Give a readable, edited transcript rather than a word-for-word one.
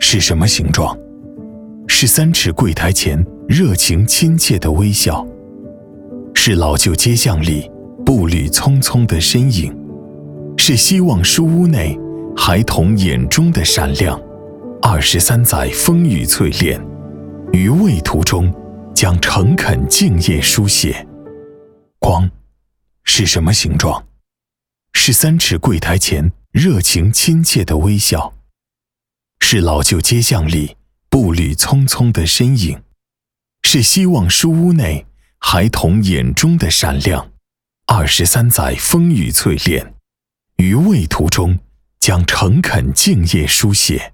是什么形状？是3尺柜台前热情亲切的微笑，是老旧街巷里步履匆匆的身影，是希望书屋内孩童眼中的闪亮。23载风雨淬炼，于畏途中将诚恳敬业书写。光是什么形状？是3尺柜台前热情亲切的微笑，是老旧街巷里步履匆匆的身影，是希望书屋内孩童眼中的闪亮。23载风雨淬炼，于畏途中将诚恳敬业书写。